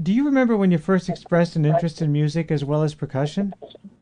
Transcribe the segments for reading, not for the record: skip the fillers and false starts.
Do you remember when you first expressed an interest in music as well as percussion?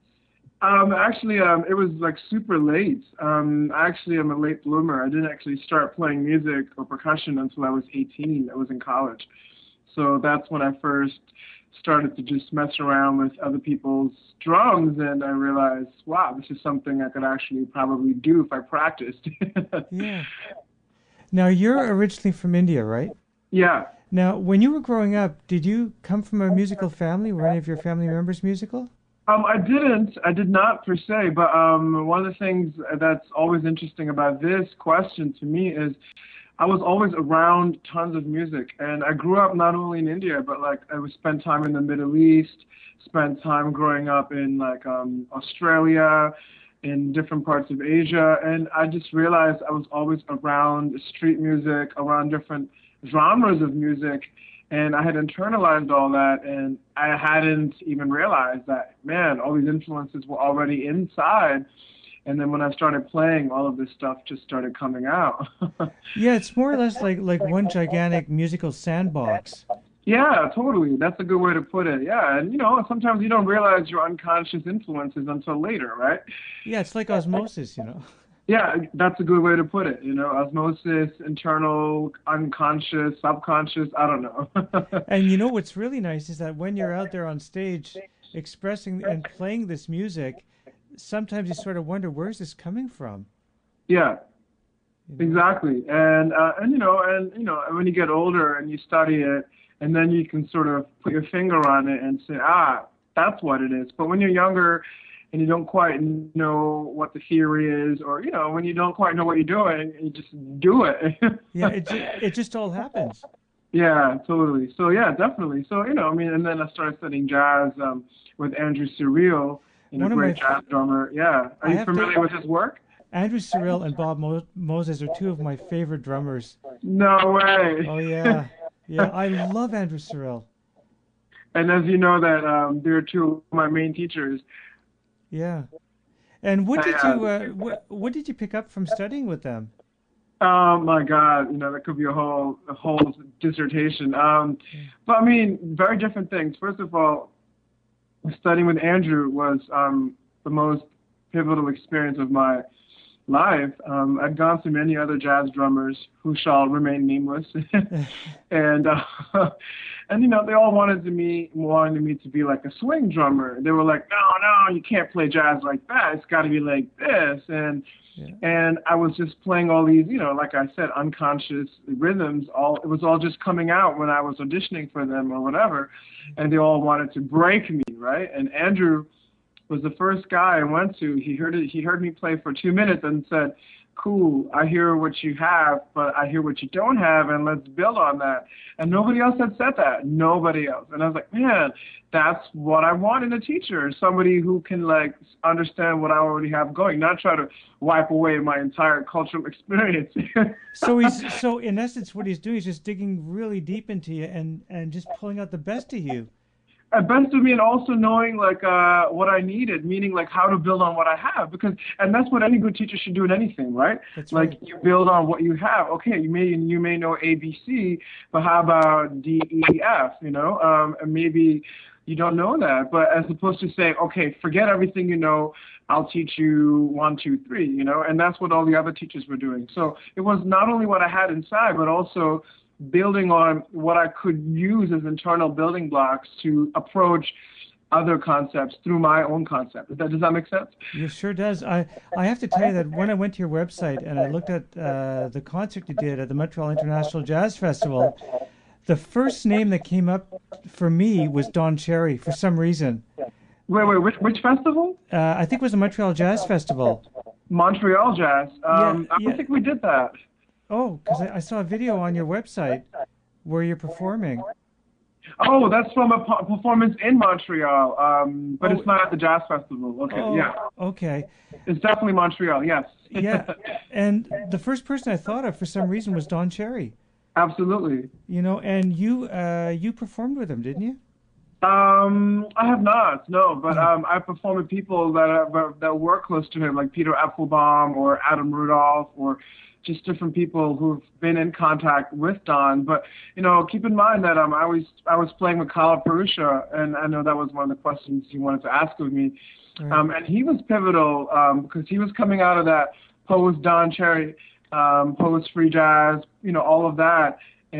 It was like super late. Actually, I'm a late bloomer. I didn't actually start playing music or percussion until I was 18. I was in college. So that's when I first started to just mess around with other people's drums, and I realized, wow, this is something I could actually probably do if I practiced. Yeah. Now, you're originally from India, right? Yeah. Now, when you were growing up, did you come from a musical family? Were any of your family members musical? I didn't. I did not per se, but one of the things that's always interesting about this question to me is I was always around tons of music, and I grew up not only in India, but like I would spend time in the Middle East, spend time growing up in like Australia, in different parts of Asia, and I just realized I was always around street music, around different genres of music, and I had internalized all that, and I hadn't even realized that, man, all these influences were already inside. And then when I started playing, all of this stuff just started coming out. Yeah, it's more or less like one gigantic musical sandbox. Yeah, totally. That's a good way to put it. Yeah, and sometimes you don't realize your unconscious influences until later, right? Yeah, it's like osmosis, Yeah, that's a good way to put it. Osmosis, internal, unconscious, subconscious, I don't know. And what's really nice is that when you're out there on stage expressing and playing this music, sometimes you sort of wonder, where's this coming from? Yeah, You know? exactly. And when you get older and you study it, and then you can sort of put your finger on it and say, ah, that's what it is. But when you're younger and you don't quite know what the theory is, or when you don't quite know what you're doing, you just do it. Yeah, it just all happens. Yeah, totally. So yeah, definitely. So and then I started studying jazz with Andrew Cyrille, a One of great my, jazz drummer. Yeah, are I you have to, familiar with his work? Andrew Cyrille and Bob Moses are two of my favorite drummers. No way. Oh yeah, yeah, I love Andrew Cyrille. And as you know that they're two of my main teachers. Yeah. And what did I, you what did you pick up from studying with them? oh my God, that could be a whole dissertation. But I mean, very different things. First of all, studying with Andrew was the most pivotal experience of my live. I'd gone through many other jazz drummers who shall remain nameless, and they all wanted me to be like a swing drummer. They were like, no, no, you can't play jazz like that. It's got to be like this. And Yeah. and I was just playing all these, like I said, unconscious rhythms. It was all just coming out when I was auditioning for them or whatever, and they all wanted to break me, right? And Andrew was the first guy I went to. He heard me play for 2 minutes and said, "Cool, I hear what you have, but I hear what you don't have, and let's build on that." And nobody else had said that. Nobody else. And I was like, man, that's what I want in a teacher. Somebody who can like understand what I already have going, not try to wipe away my entire cultural experience. So in essence what he's doing is just digging really deep into you and just pulling out the best of you. Best of me, and also knowing like what I needed, meaning like how to build on what I have, and that's what any good teacher should do in anything, right? That's Like right. you build on what you have. Okay, you may know ABC, but how about DEF? And maybe you don't know that, but as opposed to saying, okay, forget everything you know, I'll teach you one, two, three, and that's what all the other teachers were doing. So it was not only what I had inside, but also building on what I could use as internal building blocks to approach other concepts through my own concept. Does that make sense? It sure does. I have to tell you that when I went to your website and I looked at the concert you did at the Montreal International Jazz Festival, the first name that came up for me was Don Cherry for some reason. Wait, which festival? I think it was the Montreal Jazz Festival. Montreal Jazz. Yeah, I don't yeah. think we did that. Oh, because I saw a video on your website where you're performing. Oh, that's from a performance in Montreal, but Oh, it's not at the Jazz Festival. Okay, yeah. oh, okay. It's definitely Montreal, yes. Yeah. And the first person I thought of for some reason was Don Cherry. Absolutely. And you performed with him, didn't you? I have not, no, but Oh, I perform with people that work close to him, like Peter Applebaum or Adam Rudolph or just different people who've been in contact with Don. But keep in mind that I was playing with Kala Purusha, and I know that was one of the questions you wanted to ask of me. Right. And he was pivotal because he was coming out of that post Don Cherry, post free jazz, all of that,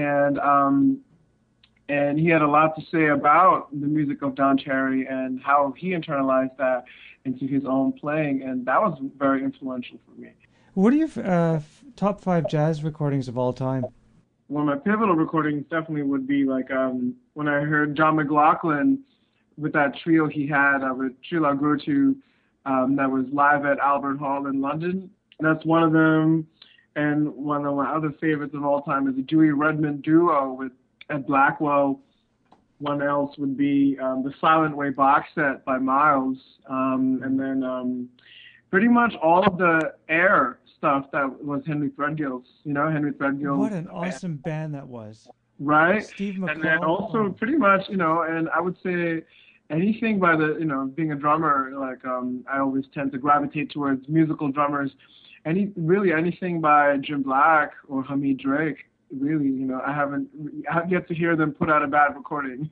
and he had a lot to say about the music of Don Cherry and how he internalized that into his own playing, and that was very influential for me. What are your top 5 jazz recordings of all time? One of my pivotal recordings definitely would be like when I heard John McLaughlin with that trio he had with Trila Gurtu that was live at Albert Hall in London. That's one of them. And one of my other favorites of all time is the Dewey Redman duo with Ed Blackwell. One else would be the Silent Way box set by Miles. And then pretty much all of the Air stuff that was Henry Threadgill's, Henry Threadgill. What an awesome band that was. Right? Steve McCall. And then also pretty much, and I would say anything by the, being a drummer, like I always tend to gravitate towards musical drummers. Anything by Jim Black or Hamid Drake, really, I have yet to hear them put out a bad recording.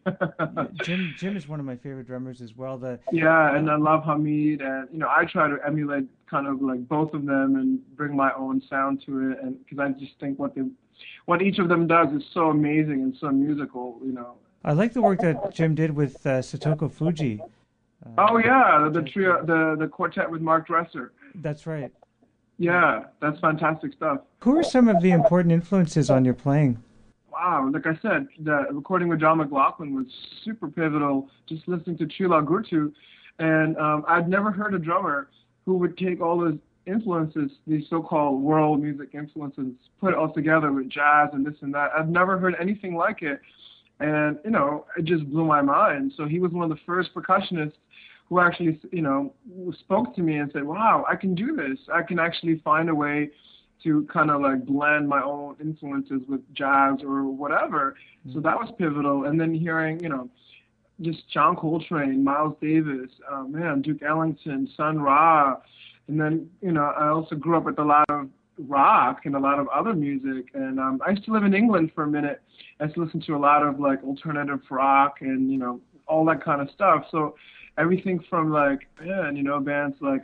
Jim is one of my favorite drummers as well. Yeah, and I love Hamid, and I try to emulate kind of like both of them and bring my own sound to it, and because I just think what each of them does is so amazing and so musical. I like the work that Jim did with Satoko Fuji. Oh yeah, the trio, the quartet with Mark Dresser. That's right. Yeah, that's fantastic stuff. Who are some of the important influences on your playing? Wow, like I said, the recording with John McLaughlin was super pivotal, just listening to Trila Gurtu. And I'd never heard a drummer who would take all those influences, these so-called world music influences, put it all together with jazz and this and that. I've never heard anything like it. And, it just blew my mind. So he was one of the first percussionists who actually, spoke to me and said, wow, I can do this. I can actually find a way to kind of like blend my own influences with jazz or whatever. Mm-hmm. So that was pivotal. And then hearing, just John Coltrane, Miles Davis, Duke Ellington, Sun Ra. And then, I also grew up with a lot of rock and a lot of other music. And I used to live in England for a minute. I used to listen to a lot of like alternative rock and, all that kind of stuff. So everything from like, bands like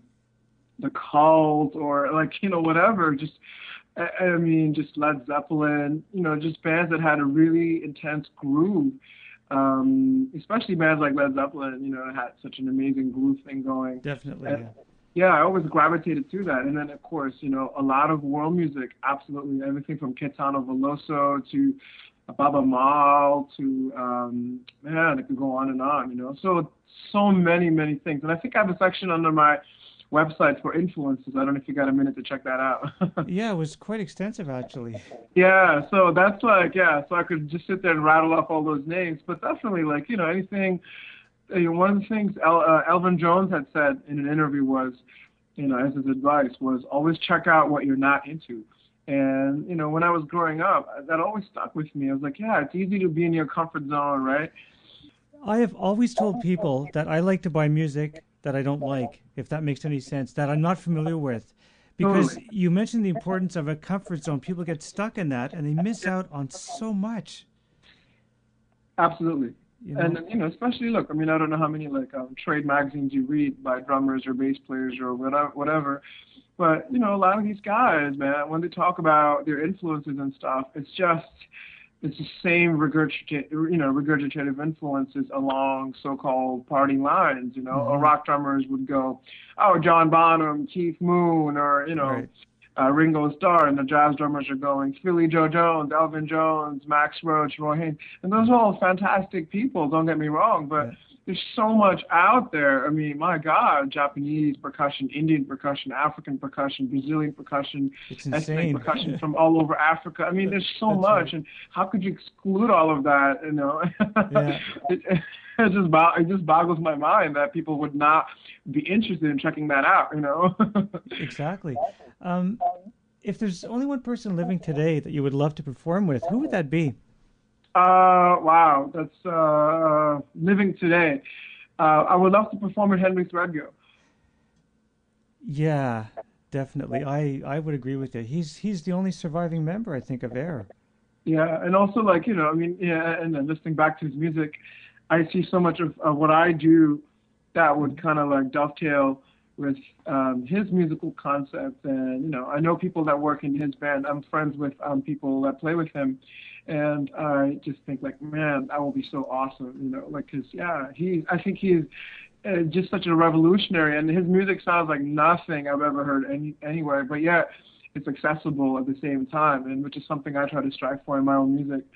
The Cult or like, whatever, just Led Zeppelin, just bands that had a really intense groove. Especially bands like Led Zeppelin, had such an amazing groove thing going. Definitely. And, yeah, I always gravitated to that. And then, of course, a lot of world music, absolutely everything from Caetano Veloso to Baba Maal to, it could go on and on, So many, many things. And I think I have a section under my website for influences. I don't know if you got a minute to check that out. Yeah, it was quite extensive, actually. Yeah, so that's so I could just sit there and rattle off all those names. But definitely, anything, one of the things Elvin Jones had said in an interview was, as his advice was, always check out what you're not into. And, when I was growing up, that always stuck with me. I was like, yeah, it's easy to be in your comfort zone, right? I have always told people that I like to buy music that I don't like, if that makes any sense, that I'm not familiar with. Because you mentioned the importance of a comfort zone. People get stuck in that and they miss out on so much. Absolutely. And, especially, look, I don't know how many trade magazines you read by drummers or bass players or whatever. But, a lot of these guys, man, when they talk about their influences and stuff, it's the same regurgitative influences along so-called party lines, Or rock drummers would go, oh, John Bonham, Keith Moon, or, right. Ringo Starr, and the jazz drummers are going Philly Joe Jones, Elvin Jones, Max Roach, Roy Haynes. And those are all fantastic people, don't get me wrong, but there's so much out there. My God, Japanese percussion, Indian percussion, African percussion, Brazilian percussion, ethnic percussion from all over Africa. There's so much, right. And how could you exclude all of that? Yeah. It just boggles my mind that people would not be interested in checking that out. Exactly. If there's only one person living today that you would love to perform with, who would that be? Wow, that's living today. I would love to perform with Henry Threadgill. Yeah, definitely. I would agree with you. He's the only surviving member, I think, of Air. Yeah, and also like, I mean, yeah, and then listening back to his music, I see so much of what I do that would kind of like dovetail with his musical concept. And, I know people that work in his band. I'm friends with people that play with him. And I just think like, man, that will be so awesome, like, cause yeah, I think he's just such a revolutionary, and his music sounds like nothing I've ever heard anywhere, but yet it's accessible at the same time, and which is something I try to strive for in my own music.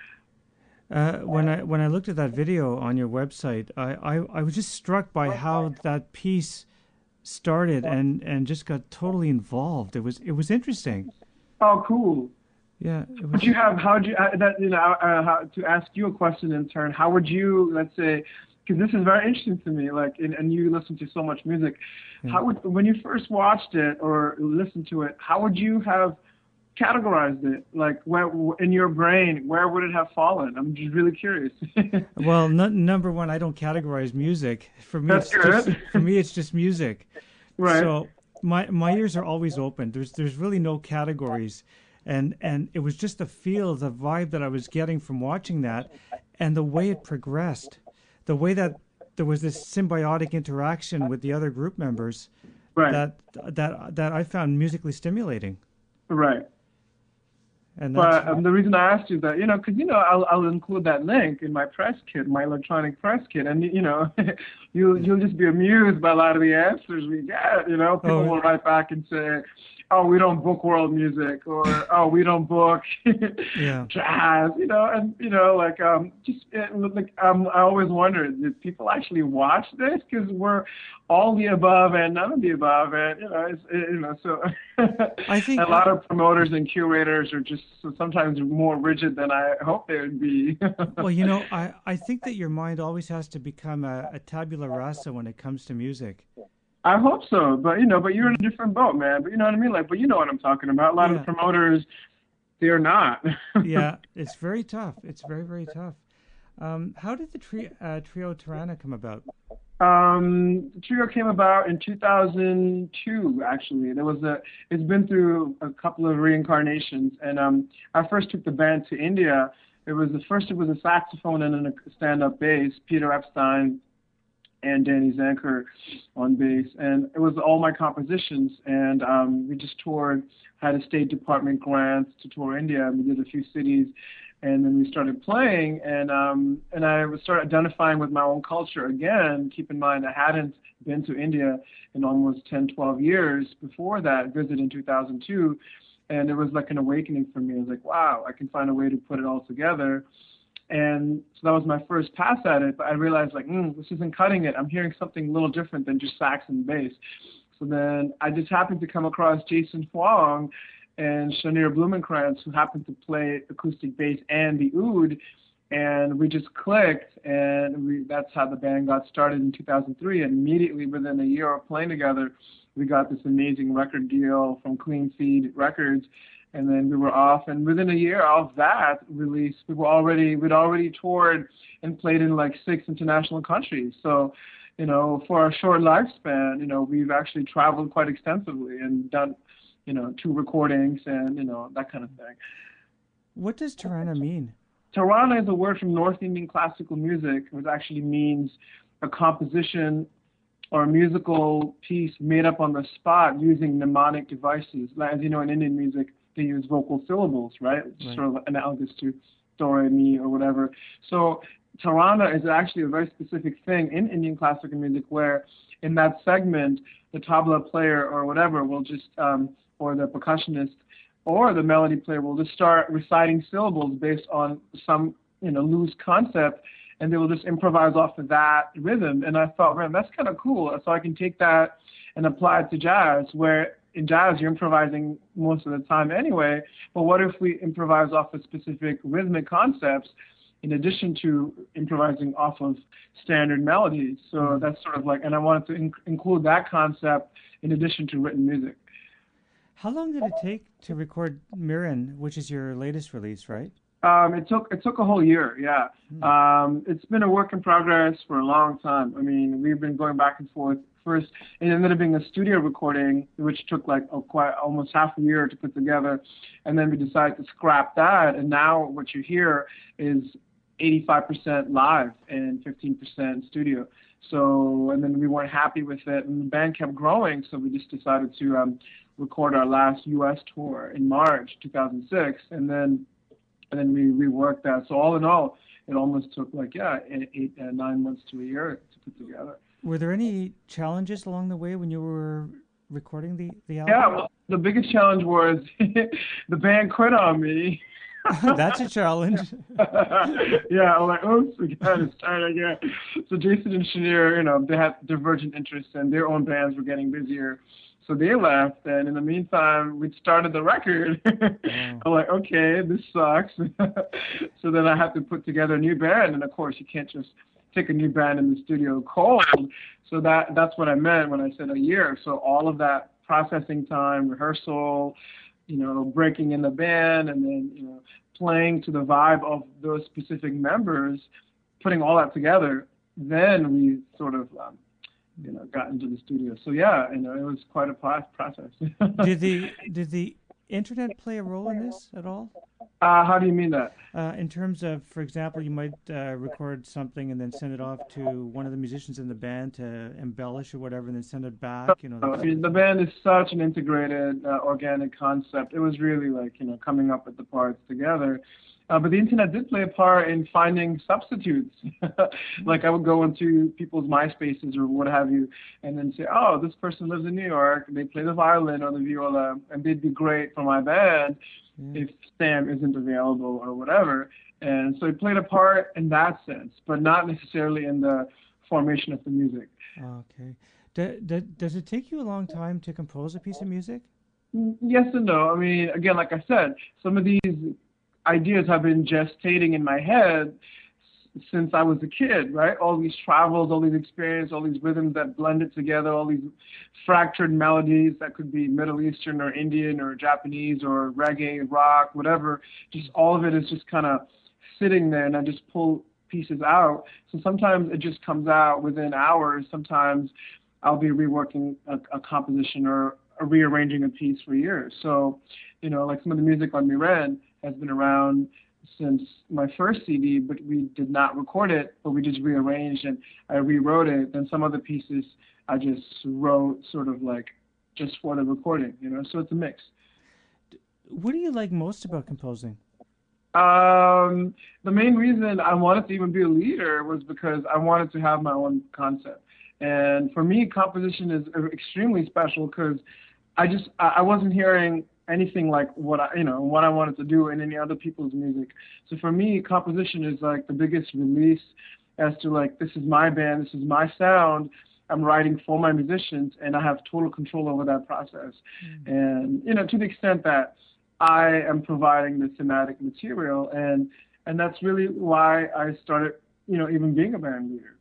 When I looked at that video on your website, I was just struck by how that piece started and just got totally involved. It was interesting. Oh, cool. Yeah, it Would was. you have, how would you, that, how, to ask you a question in turn, how would you, let's say, because this is very interesting to me, like, and you listen to so much music, Yeah. when you first watched it or listened to it, how would you have categorized it? Like, where, in your brain, where would it have fallen? I'm just really curious. Well, number one, I don't categorize music. That's good. For me, it's just music. Right, So my ears are always open. There's really no categories, and it was just the feel, the vibe that I was getting from watching that, and the way it progressed, the way that there was this symbiotic interaction with the other group members right, that I found musically stimulating. right. And that's But the reason I asked you that, because I'll include that link in my press kit, my electronic press kit, and you'll just be amused by a lot of the answers we get. People will write back and say, "Oh, we don't book world music," or "Oh, we don't book yeah. jazz," and like just like I always wondered, did people actually watch this? Because we're all the above and none of the above, and so I think a lot of promoters and curators are just sometimes more rigid than I hope they would be. well, I think that your mind always has to become a tabula rasa when it comes to music. I hope so, but you're in a different boat, man. But you know what I mean, like, but you know what I'm talking about. A lot of Yeah. the promoters, they're not. Yeah, it's very tough. It's very, very tough. How did the trio Tirana come about? The trio came about in 2002. Actually, it's been through a couple of reincarnations, and I first took the band to India. It was a saxophone and a stand-up bass, Peter Epstein and Danny Zanker on bass, and it was all my compositions. And we just toured, had a State Department grant to tour India, and we did a few cities. And then we started playing, and I started identifying with my own culture again. Keep in mind, I hadn't been to India in almost 10, 12 years before that, visit in 2002, and it was like an awakening for me. I was like, wow, I can find a way to put it all together. And so that was my first pass at it, but I realized, like, this isn't cutting it. I'm hearing something a little different than just sax and bass. So then I just happened to come across Jason Huang and Shanir Blumenkrantz, who happened to play acoustic bass and the oud, and we just clicked, and that's how the band got started in 2003. And immediately within a year of playing together, we got this amazing record deal from Clean Feed Records, and then we were off. And within a year of that release, we'd already toured and played in like 6 international countries. So, for our short lifespan, we've actually traveled quite extensively and done 2 recordings and, that kind of thing. What does Tirana mean? Tirana is a word from North Indian classical music, which actually means a composition or a musical piece made up on the spot using mnemonic devices. As you know, in Indian music, they use vocal syllables, right? Right. Sort of analogous to do, re, mi, or whatever. So Tirana is actually a very specific thing in Indian classical music where in that segment, the tabla player or whatever will just, or the percussionist or the melody player will just start reciting syllables based on some, loose concept, and they will just improvise off of that rhythm. And I thought, man, that's kind of cool. So I can take that and apply it to jazz, where in jazz you're improvising most of the time anyway. But what if we improvise off of specific rhythmic concepts in addition to improvising off of standard melodies? So that's sort of like, and I wanted to include that concept in addition to written music. How long did it take to record Mirren, which is your latest release, right? It took a whole year, yeah. It's been a work in progress for a long time. I mean, we've been going back and forth first, it ended up being a studio recording, which took like quite almost half a year to put together. And then we decided to scrap that. And now what you hear is 85% live and 15% studio. So, and then we weren't happy with it, and the band kept growing, so we just decided to record our last U.S. tour in March 2006, and then we reworked that. So all in all, it almost took like 9 months to a year to put together. Were there any challenges along the way when you were recording the album? Yeah, well, the biggest challenge was the band quit on me. That's a challenge. Yeah, I'm like, oops, we got to start again. So Jason and Chenier, they had divergent interests, and their own bands were getting busier. So they left, and in the meantime, we started the record. I'm like, okay, this sucks. So then I had to put together a new band, and of course, you can't just take a new band in the studio cold. So that's what I meant when I said a year. So all of that processing time, rehearsal, breaking in the band, and then, playing to the vibe of those specific members, putting all that together, then we sort of, got into the studio. So yeah, it was quite a process. Did the internet play a role in this at all? How do you mean that? In terms of, for example, you might record something and then send it off to one of the musicians in the band to embellish or whatever, and then send it back. The band is such an integrated, organic concept. It was really like, coming up with the parts together. But the internet did play a part in finding substitutes. Like I would go into people's MySpaces or what have you, and then say, oh, this person lives in New York. They play the violin or the viola, and they'd be great for my band if Sam isn't available or whatever. And so it played a part in that sense, but not necessarily in the formation of the music. Okay. Does it take you a long time to compose a piece of music? Yes and no. I mean, again, like I said, some of these ideas have been gestating in my head since I was a kid, right? All these travels, all these experiences, all these rhythms that blended together, all these fractured melodies that could be Middle Eastern or Indian or Japanese or reggae, rock, whatever. Just all of it is just kind of sitting there, and I just pull pieces out. So sometimes it just comes out within hours. Sometimes I'll be reworking a composition or rearranging a piece for years. So, like some of the music on Miren has been around since my first CD, but we did not record it, but we just rearranged and I rewrote it. Then some other pieces I just wrote sort of like just for the recording, so it's a mix. What do you like most about composing? The main reason I wanted to even be a leader was because I wanted to have my own concept. And for me, composition is extremely special because I wasn't hearing anything like what I wanted to do in any other people's music. So for me, composition is like the biggest release as to like, this is my band, this is my sound. I'm writing for my musicians, and I have total control over that process. And, to the extent that I am providing the thematic material, and that's really why I started, even being a band leader.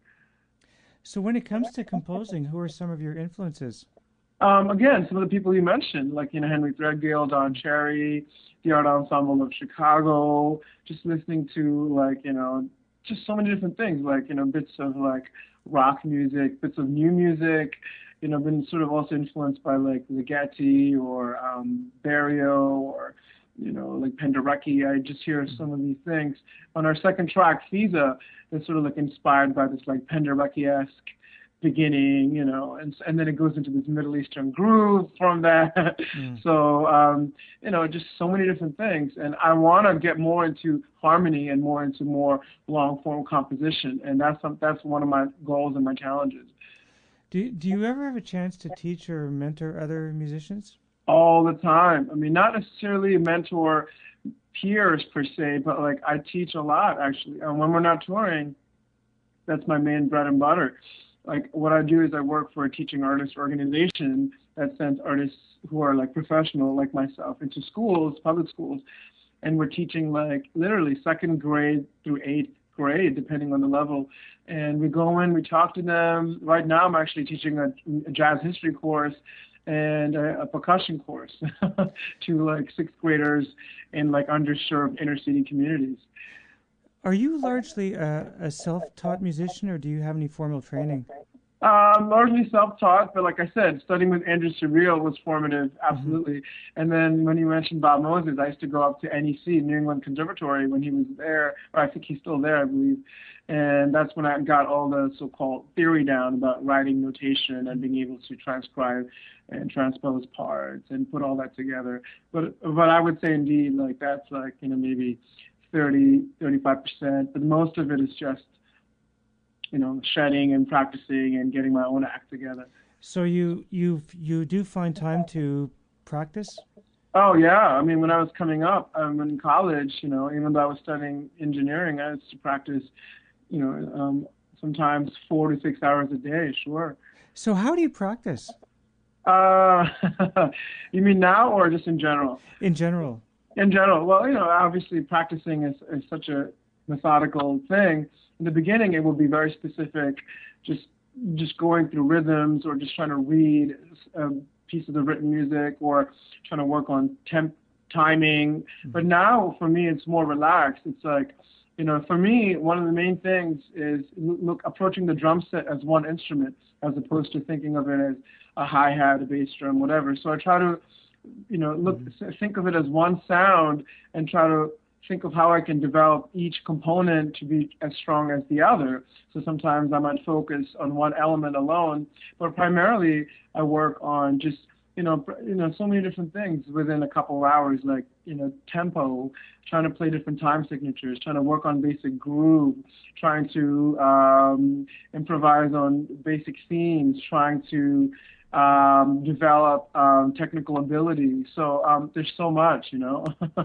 So when it comes to composing, who are some of your influences? Again, some of the people you mentioned, like, Henry Threadgill, Don Cherry, the Art Ensemble of Chicago, just listening to, like, just so many different things, like, bits of, like, rock music, bits of new music, been sort of also influenced by, like, Ligeti or Barrio or, like Penderecki. I just hear some of these things. On our second track, Fiza, is sort of, like, inspired by this, like, Penderecki-esque beginning, and then it goes into this Middle Eastern groove from that. So, just so many different things. And I want to get more into harmony and more into more long-form composition. And that's one of my goals and my challenges. Do you ever have a chance to teach or mentor other musicians? All the time. I mean, not necessarily mentor peers per se, but like I teach a lot actually. And when we're not touring, that's my main bread and butter. Like what I do is I work for a teaching artist organization that sends artists who are like professional like myself into schools, public schools, and we're teaching like literally second grade through eighth grade, depending on the level. And we go in, we talk to them. Right now I'm actually teaching a jazz history course and a percussion course to like sixth graders in like underserved inner city communities. Are you largely a self-taught musician, or do you have any formal training? Largely self-taught, but like I said, studying with Andrew Surreal was formative, Hmm. absolutely. And then when you mentioned Bob Moses, I used to go up to NEC, New England Conservatory, when he was there, or I think he's still there, I believe. And that's when I got all the so-called theory down about writing notation and being able to transcribe and transpose parts and put all that together. But I would say indeed, like that's like, maybe 35%, but most of it is just shedding and practicing and getting my own act together. So you do find time to practice? Oh yeah, I mean when I was coming up, in college, even though I was studying engineering, I used to practice, sometimes 4 to 6 hours a day. Sure. So how do you practice Uh, you mean now or just in general? in general? In general, well, obviously practicing is such a methodical thing. In the beginning, it will be very specific, just just going through rhythms or just trying to read a piece of the written music or trying to work on timing. But now, for me, it's more relaxed. It's like, for me, one of the main things is look approaching the drum set as one instrument as opposed to thinking of it as a hi-hat, a bass drum, whatever. So I try to Mm-hmm. think of it as one sound and try to think of how I can develop each component to be as strong as the other. So sometimes I might focus on one element alone, but primarily I work on just so many different things within a couple of hours, like tempo, trying to play different time signatures, trying to work on basic groove, trying to improvise on basic themes, trying to develop technical ability. So there's so much.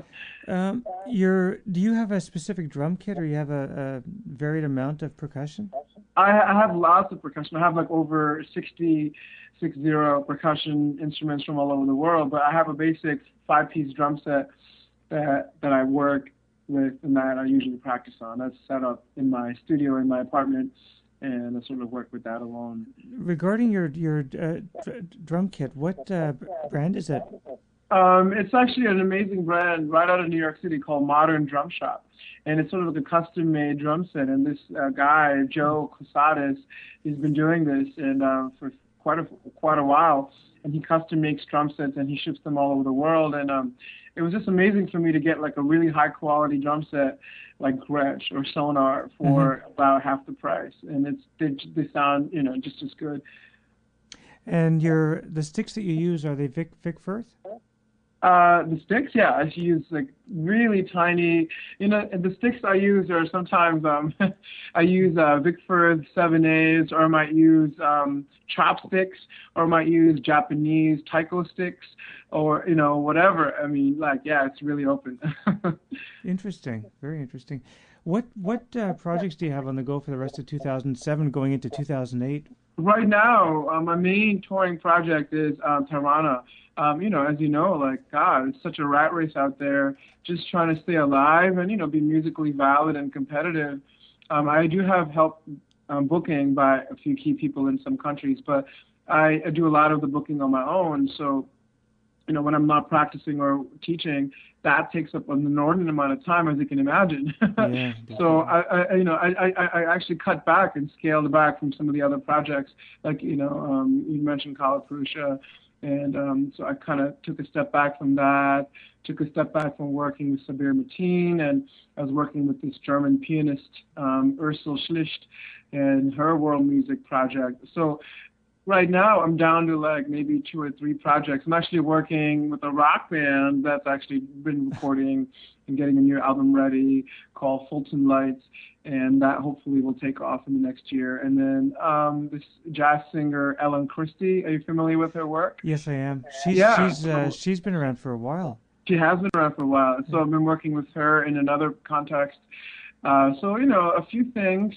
Do you have a specific drum kit, or you have a varied amount of percussion? I have lots of percussion. I have like over 60 percussion instruments from all over the world, but I have a basic five-piece drum set that I work with and that I usually practice on. That's set up in my studio in my apartment, and I sort of work with that alone. Regarding your drum kit, what brand is it? It's actually an amazing brand right out of New York City called Modern Drum Shop. And it's sort of like a custom-made drum set. And this guy, Joe Casades, he's been doing this and for quite a while. And he custom makes drum sets and he ships them all over the world. And it was just amazing for me to get like a really high-quality drum set like Gretsch or Sonar Hmm. for about half the price. And they sound just as good. And the sticks that you use, are they Vic Firth? The sticks, yeah, I use like really tiny. And the sticks I use are sometimes I use Vic Firth 7As, or I might use chopsticks, or I might use Japanese taiko sticks, or whatever. I mean, like yeah, it's really open. Interesting, very interesting. What projects do you have on the go for the rest of 2007, going into 2008? Right now, my main touring project is Tirana. As you know, like God, it's such a rat race out there, just trying to stay alive and be musically valid and competitive. I do have help booking by a few key people in some countries, but I do a lot of the booking on my own. So when I'm not practicing or teaching, that takes up an inordinate amount of time, as you can imagine. Yeah, So definitely. I actually cut back and scaled back from some of the other projects, like you mentioned Kalapurusha, and so I kind of took a step back from that, took a step back from working with Sabir Mateen, and I was working with this German pianist, Ursel Schlicht, and her world music project. So right now, I'm down to like maybe two or three projects. I'm actually working with a rock band that's actually been recording and getting a new album ready called Fulton Lights, and that hopefully will take off in the next year. And then this jazz singer Ellen Christie, are you familiar with her work? Yes, I am. Yeah, so She's been around for a while. she has been around for a while. So Yeah. I've been working with her in another context. So a few things,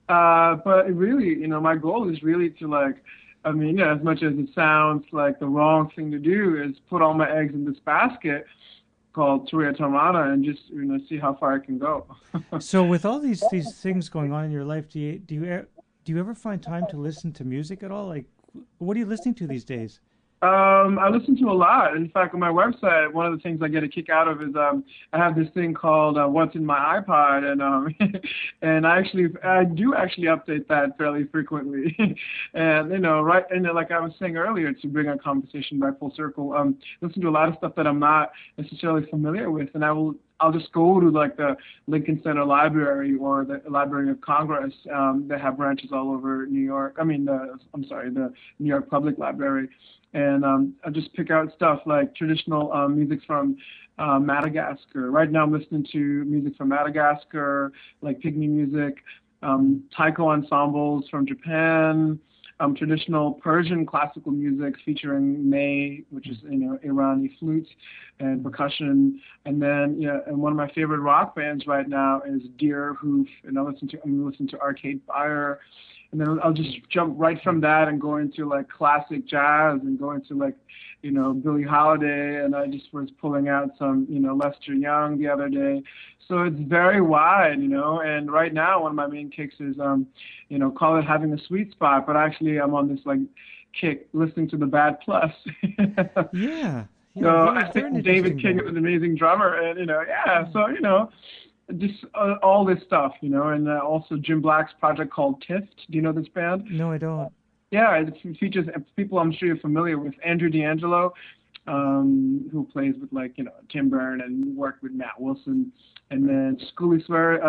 but really, my goal is really to like. I mean, as much as it sounds like the wrong thing to do, is put all my eggs in this basket called Turia Tamana and just see how far I can go. So with all these things going on in your life, do you ever find time to listen to music at all? Like, what are you listening to these days? I listen to a lot. In fact, on my website, one of the things I get a kick out of is I have this thing called "What's in My iPod," and and I do actually update that fairly frequently. And right, and like I was saying earlier, to bring a conversation back full circle, listen to a lot of stuff that I'm not necessarily familiar with, and I'll just go to like the Lincoln Center Library or the Library of Congress. They have branches all over New York. The New York Public Library. And I'll just pick out stuff like traditional music from Madagascar. Right now I'm listening to music from Madagascar, like pygmy music, taiko ensembles from Japan, traditional Persian classical music featuring ney, which is Irani flute and percussion, and then and one of my favorite rock bands right now is Deer Hoof, and I'm listening to Arcade Fire, and then I'll just jump right from that and go into like classic jazz and go into like Billie Holiday, and I just was pulling out some Lester Young the other day. So it's very wide, and right now one of my main kicks is call it having a sweet spot, but actually I'm on this like kick listening to the Bad Plus. Yeah. So I think David King is an amazing drummer, and so just all this stuff, and also Jim Black's project called Tift. Do you know this band? No, I don't. Yeah, it features people I'm sure you're familiar with. Andrew D'Angelo, who plays with Tim Byrne and worked with Matt Wilson, and then Skuli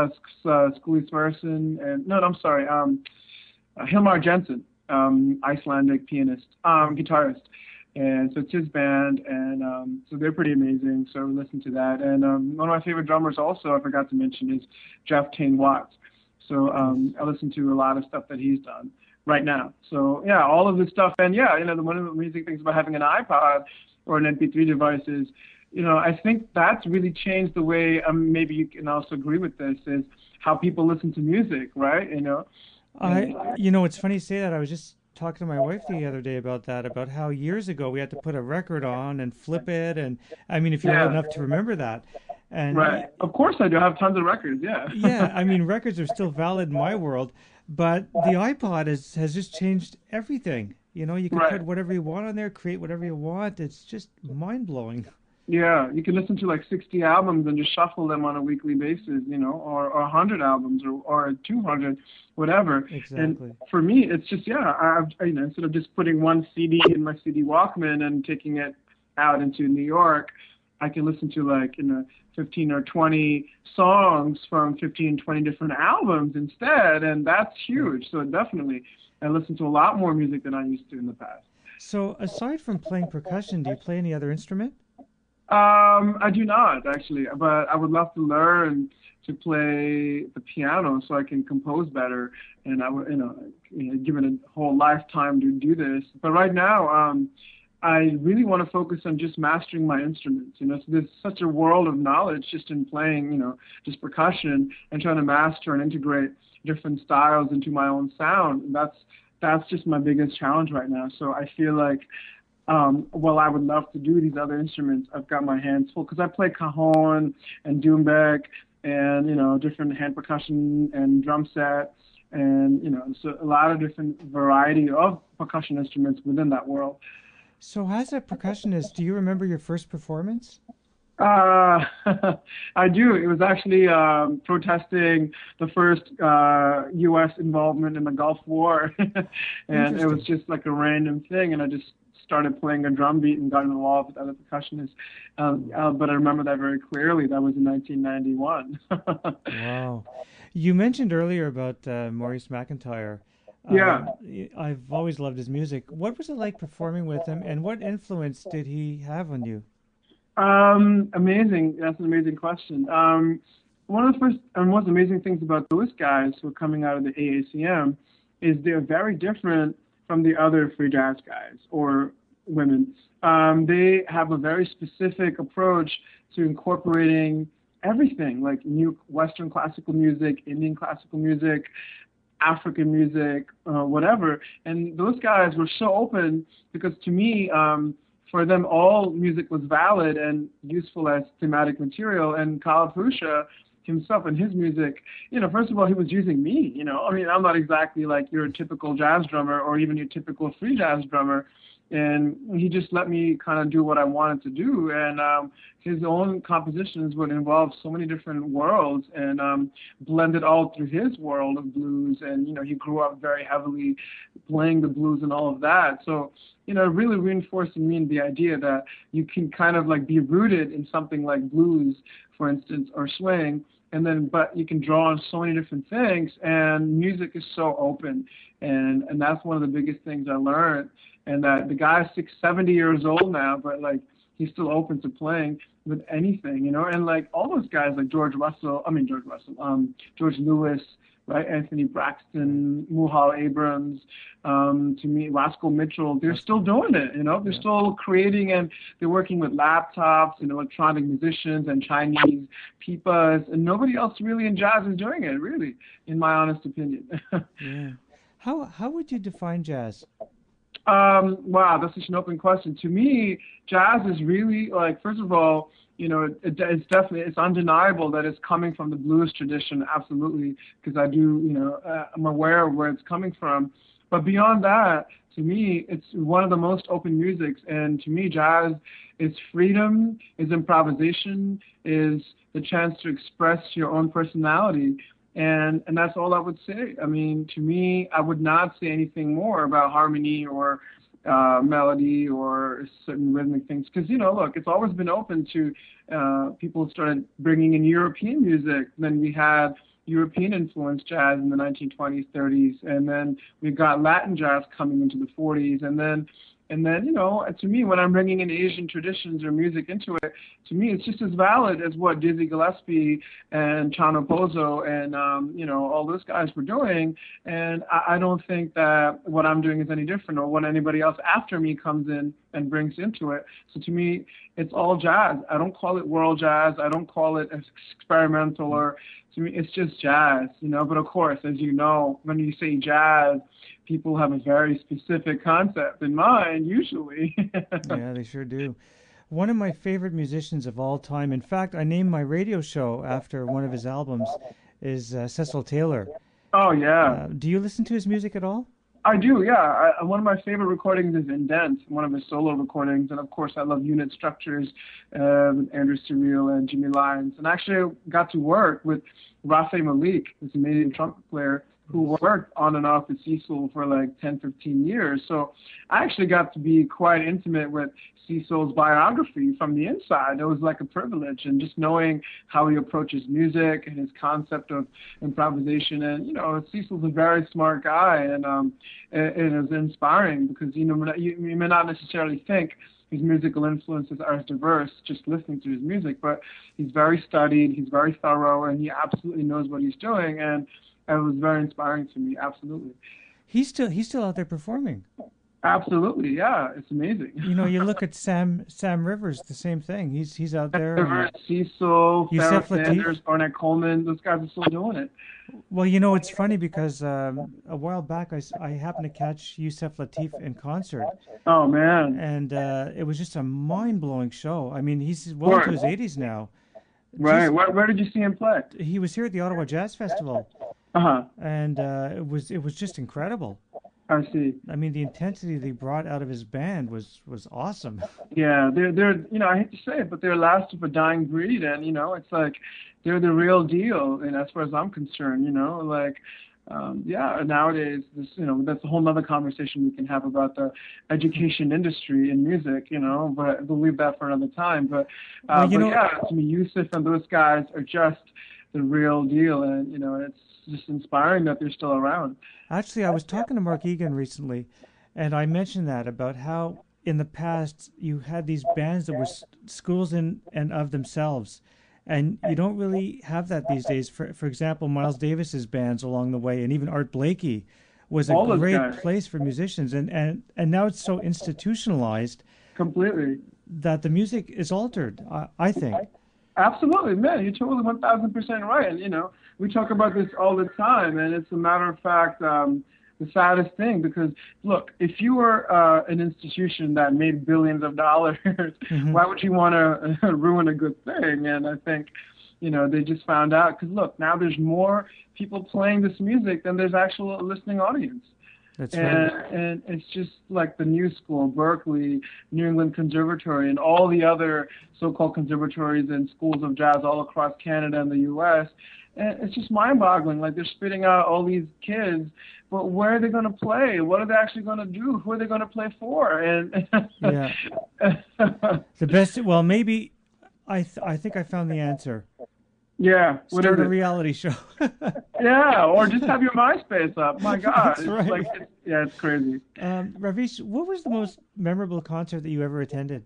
Sverrisson, and Hilmar Jensen, Icelandic pianist, guitarist. And so it's his band, and so they're pretty amazing. So listen to that. And one of my favorite drummers also, I forgot to mention, is Jeff Tain Watts. So I listen to a lot of stuff that he's done right now. So yeah, all of this stuff. And one of the amazing things about having an iPod or an MP3 device is, I think that's really changed the way, maybe you can also agree with this, is how people listen to music, right? It's funny you say that. I was just talking to my wife the other day about that, about how years ago we had to put a record on and flip it, and I mean, if you're old enough to remember that. And right. Of course I do. I have tons of records, yeah. Yeah, I mean, records are still valid in my world, but the iPod has just changed everything. You can put whatever you want on there, create whatever you want. It's just mind-blowing. Yeah, you can listen to like 60 albums and just shuffle them on a weekly basis, or 100 albums or 200, whatever. Exactly. And for me, it's just, instead of just putting one CD in my CD Walkman and taking it out into New York, I can listen to 15 or 20 songs from 15, 20 different albums instead, and that's huge. So definitely, I listen to a lot more music than I used to in the past. So aside from playing percussion, do you play any other instrument? I do not actually, but I would love to learn to play the piano so I can compose better. And I would, given a whole lifetime to do this. But right now, I really want to focus on just mastering my instruments. So there's such a world of knowledge just in playing, just percussion and trying to master and integrate different styles into my own sound. And that's just my biggest challenge right now. So I feel like, while I would love to do these other instruments, I've got my hands full because I play cajon and doumbek and, different hand percussion and drum set and, so a lot of different variety of percussion instruments within that world. So as a percussionist, do you remember your first performance? I do. It was actually protesting the first U.S. involvement in the Gulf War. And it was just like a random thing. And I just started playing a drum beat and got involved with other percussionists. But I remember that very clearly. That was in 1991. Wow. You mentioned earlier about Maurice McIntyre. Yeah. I've always loved his music. What was it like performing with him, and what influence did he have on you? Amazing. That's an amazing question. One of the first and most amazing things about those guys who are coming out of the AACM is they're very different from the other free jazz guys or women. They have a very specific approach to incorporating everything, like new Western classical music, Indian classical music, African music, whatever. And those guys were so open because to me, for them, all music was valid and useful as thematic material. And Khaled Husha himself and his music, first of all, he was using me, I'm not exactly like your typical jazz drummer or even your typical free jazz drummer, and he just let me kind of do what I wanted to do. And his own compositions would involve so many different worlds, and blend it all through his world of blues. And he grew up very heavily playing the blues and all of that. So it really reinforced in me the idea that you can kind of like be rooted in something like blues, for instance, or swing, but you can draw on so many different things, and music is so open, and that's one of the biggest things I learned. And that the guy's 70 years old now, but like he's still open to playing with anything, and like all those guys like George Lewis, right? Anthony Braxton, Muhal Abrams, to me, Roscoe Mitchell, they're still doing it, they're still creating, and they're working with laptops and electronic musicians and Chinese pipas, and nobody else really in jazz is doing it, really, in my honest opinion. Yeah. How would you define jazz? Wow, that's such an open question. To me, jazz is really like, first of all, it's undeniable that it's coming from the blues tradition, absolutely, because I'm aware of where it's coming from. But beyond that, to me, it's one of the most open musics. And to me, jazz is freedom, is improvisation, is the chance to express your own personality. And that's all I would say. I mean, to me, I would not say anything more about harmony or melody or certain rhythmic things. Because, look, it's always been open to people started bringing in European music. Then we had European influenced jazz in the 1920s, 30s. And then we got Latin jazz coming into the 40s. And then, to me, when I'm bringing in Asian traditions or music into it, to me, it's just as valid as what Dizzy Gillespie and Chano Pozo and, all those guys were doing. And I don't think that what I'm doing is any different, or what anybody else after me comes in and brings into it. So to me, it's all jazz. I don't call it world jazz. I don't call it experimental, or to me, it's just jazz, But of course, as you know, when you say jazz, people have a very specific concept in mind, usually. Yeah, they sure do. One of my favorite musicians of all time, in fact, I named my radio show after one of his albums, is Cecil Taylor. Oh, yeah. Do you listen to his music at all? I do, yeah. One of my favorite recordings is Indent, one of his solo recordings. And, of course, I love Unit Structures with Andrew Cyrille and Jimmy Lyons. And actually, I got to work with Rafe Malik, this amazing trumpet player, who worked on and off with Cecil for like 10, 15 years. So I actually got to be quite intimate with Cecil's biography from the inside. It was like a privilege, and just knowing how he approaches music and his concept of improvisation. And, Cecil's a very smart guy, and it was inspiring because, you may not necessarily think his musical influences are as diverse just listening to his music, but he's very studied, he's very thorough, and he absolutely knows what he's doing. And it was very inspiring to me, absolutely. He's still out there performing. Absolutely, yeah, it's amazing. You look at Sam Rivers, the same thing. He's out there. Rivers, Cecil, Sarah Sanders, Ornette Coleman, those guys are still doing it. Well, it's funny because a while back I happened to catch Yusef Lateef in concert. Oh man! And it was just a mind-blowing show. I mean, he's well into his 80s now. Right. Where did you see him play? He was here at the Ottawa Jazz Festival. And it was just incredible. I see. I mean, the intensity they brought out of his band was awesome. Yeah, they're I hate to say it, but they're last of a dying breed, and it's like they're the real deal, and as far as I'm concerned, nowadays this that's a whole nother conversation we can have about the education industry in music, but we'll leave that for another time. But to me, Yusef and those guys are just the real deal, and it's just inspiring that they're still around. Actually, I was talking to Mark Egan recently, and I mentioned that about how in the past you had these bands that were schools in and of themselves, and you don't really have that these days. For example, Miles Davis's bands along the way, and even Art Blakey was a great place for musicians, and now it's so institutionalized completely that the music is altered, I think. Absolutely, man. You're totally 1,000% right. And, we talk about this all the time, and it's a matter of fact the saddest thing, because, look, if you were an institution that made billions of dollars, why would you want to ruin a good thing? And I think, they just found out, because, look, now there's more people playing this music than there's actual listening audience. That's right. And it's just like the New School, Berkeley, New England Conservatory, and all the other so-called conservatories and schools of jazz all across Canada and the U.S. And it's just mind-boggling. Like they're spitting out all these kids, but where are they going to play? What are they actually going to do? Who are they going to play for? And Yeah. The best. Well, maybe I think I found the answer. yeah, what is Start a it? reality show. Yeah, or just have your MySpace up. My God, That's it's right. like yeah, it's crazy. Ravish, what was the most memorable concert that you ever attended?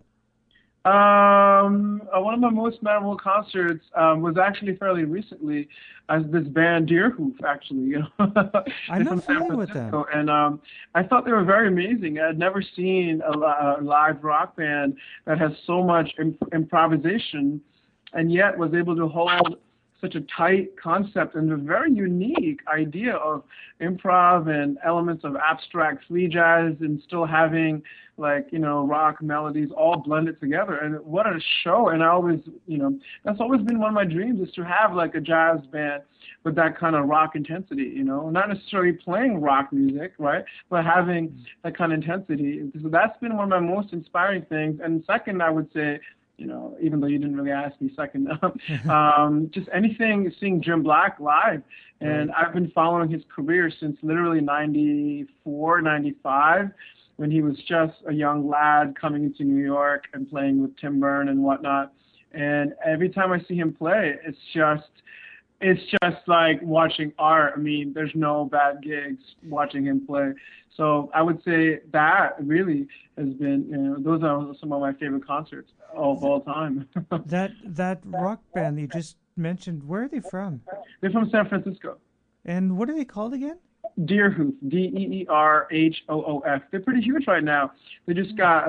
One of my most memorable concerts was actually fairly recently, as this band Deerhoof, actually, I'm they're not from San familiar with them. Francisco, and I thought they were very amazing. I had never seen a live rock band that has so much improvisation, and yet was able to hold such a tight concept and a very unique idea of improv and elements of abstract free jazz and still having like, rock melodies all blended together. And what a show. And I always, that's always been one of my dreams, is to have like a jazz band with that kind of rock intensity, not necessarily playing rock music, right? But having that kind of intensity. So that's been one of my most inspiring things. And second, I would say, even though you didn't really ask me second, just anything, seeing Jim Black live. And Right. I've been following his career since literally 94, 95, when he was just a young lad coming into New York and playing with Tim Byrne and whatnot. And every time I see him play, it's just like watching art. I mean, there's no bad gigs watching him play. So I would say that really has been, those are some of my favorite concerts of all time. That rock band that you just mentioned, where are they from? They're from San Francisco. And what are they called again? Deerhoof, Deerhoof. They're pretty huge right now. They just got,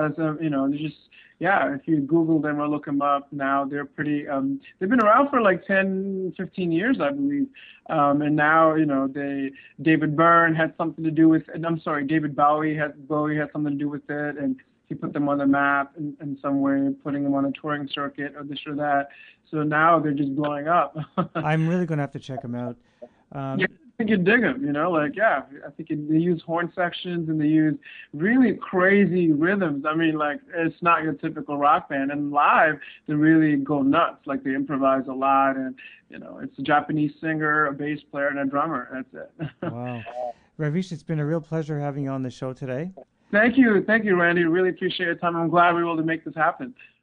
yeah, if you Google them or look them up now, they're pretty, they've been around for like 10, 15 years, I believe. And now, David Byrne had something to do with, and I'm sorry, Bowie had something to do with it, and he put them on the map in some way, putting them on a touring circuit or this or that. So now they're just blowing up. I'm really going to have to check them out. Yeah, I think you'd dig them, yeah, I think they use horn sections and they use really crazy rhythms. I mean, like, it's not your typical rock band. And live, they really go nuts. Like, they improvise a lot, and, it's a Japanese singer, a bass player, and a drummer. That's it. Wow. Ravish, it's been a real pleasure having you on the show today. Thank you, Randy. Really appreciate your time. I'm glad we were able to make this happen.